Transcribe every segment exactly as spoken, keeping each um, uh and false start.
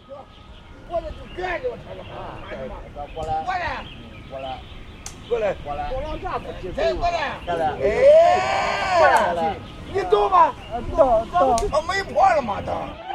我这就干着他了啊， 嘛。 过来， 过来， 过来， 过来， 过来， 我老丈夫接走。过来， 过来， 哎，过来，你懂吗？ 懂懂。 我没破了嘛，都。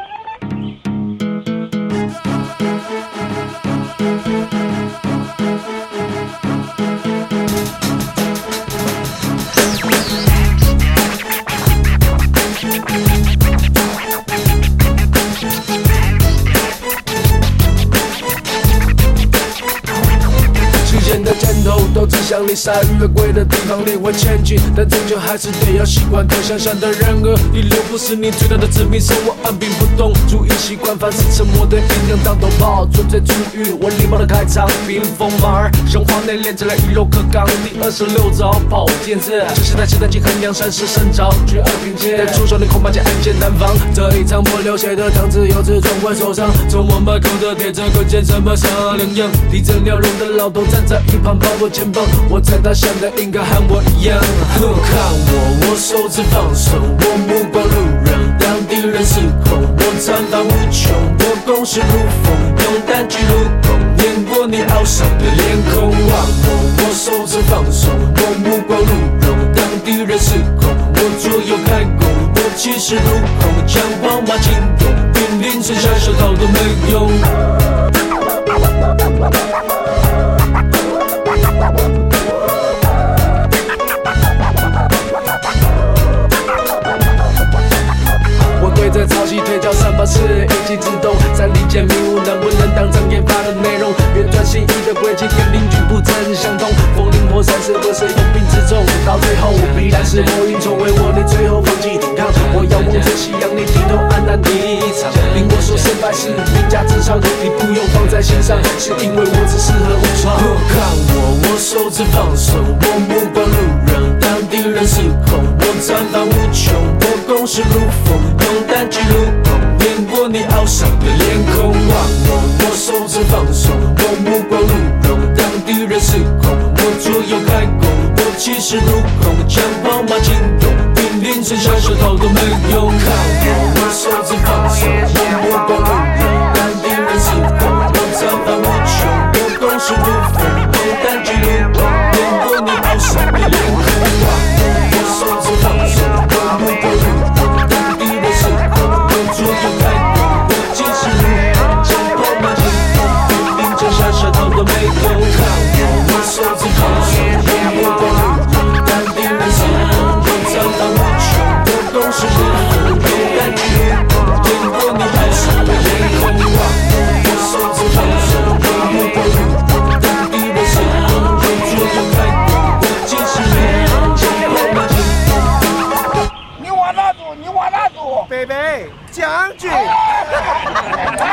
的箭头都指向离山越贵的地方，你会前进，但终究还是得要习惯可想象的人和地流，不是你最大的致命伤。我按兵不动，注意习惯，凡是沉默的音量当头炮，纯粹出于我礼貌的开场。冰封马儿，胸怀内敛着来一楼课纲第二十六招跑剑子，这是在期待进衡阳山势生招，举二品阶，出手你恐怕将案件难防。这一场不流血的汤汁，有次总会受伤。从我门口的铁证可见什么像两样，地震了笼的老头站在一旁抱我肩膀，我猜他想的应该和我一样。看我，我手指放松，我目光路人，当敌人失控，我残法无穷，我攻势如风，用胆去入空，碾过你傲上的脸孔。望我，我手指放松，我目光路人，当敌人失控，我左右开弓，我气势如虹，枪炮马惊动，兵临城下手套都没用。我对着潮汐推敲三八四一击自动，三里间迷雾能不能当场研发的内容？原转心意的轨迹跟邻居不曾相同，风林火山是不是有病之重？到最后必然是魔影重围我，你最后放弃抵抗。我要望着夕阳，你低头黯然离场。令我说胜败是名家之长，你不用放在心上，是因为我只适合无双。看我，我手指放松，我目光路人，当敌人失控，我残法无穷，我攻势如风，用胆去入空，碾过你傲上的脸孔。望我，我手指放松，我目光如龙，当敌人失控，我左右开弓，我气势如虹，枪炮马惊动，兵临城下手套都没用。看我，我手指放松，我目光如龙，当敌人失控，我残法无穷，我攻势如风，用胆去入空，碾过你傲上的脸孔。望我，我手指放松，我目光如龙，当敌人失控，我左右开弓，我气势如虹，枪炮马惊动，兵临城下手套都没用。看我，我手指放松，我目光如龙，当敌人失控，我残法无穷，我攻势如风，用胆去入空，碾过你傲上的脸孔。望我，我手指放松，我目光如龙，当敌人失控，我左右开弓，我气势如虹，枪炮马惊动。 你往哪走？你往哪走？ 贝贝将军。 哎